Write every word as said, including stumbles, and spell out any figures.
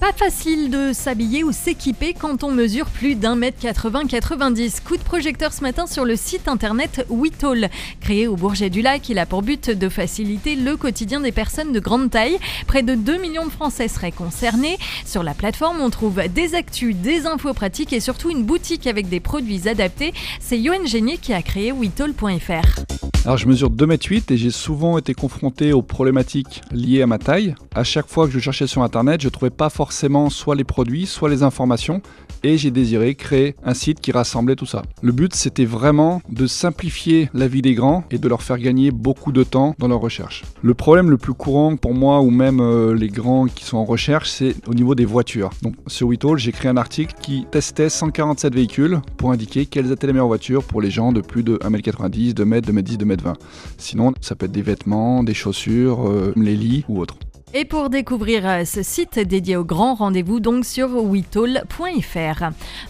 Pas facile de s'habiller ou s'équiper quand on mesure plus d'un mètre quatre-vingts quatre-vingt-dix. Coup de projecteur ce matin sur le site internet WeTall. Créé au Bourget-du-Lac, il a pour but de faciliter le quotidien des personnes de grande taille. Près de deux millions de Français seraient concernés. Sur la plateforme, on trouve des actus, des infos pratiques et surtout une boutique avec des produits adaptés. C'est Yoann Génier qui a créé WeTall point F R. Alors je mesure deux mètres huit et j'ai souvent été confronté aux problématiques liées à ma taille. À chaque fois que je cherchais sur internet, je ne trouvais pas forcément soit les produits, soit les informations et j'ai désiré créer un site qui rassemblait tout ça. Le but, c'était vraiment de simplifier la vie des grands et de leur faire gagner beaucoup de temps dans leur recherche. Le problème le plus courant pour moi ou même euh, les grands qui sont en recherche, c'est au niveau des voitures. Donc sur WeTall, j'ai créé un article qui testait cent quarante-sept véhicules pour indiquer quelles étaient les meilleures voitures pour les gens de plus de un mètre quatre-vingt-dix, deux mètres, deux mètres dix, deux mètres vingt. Sinon, ça peut être des vêtements, des chaussures, euh, les lits ou autres. Et pour découvrir ce site dédié aux grands, rendez-vous donc sur WeTall point F R.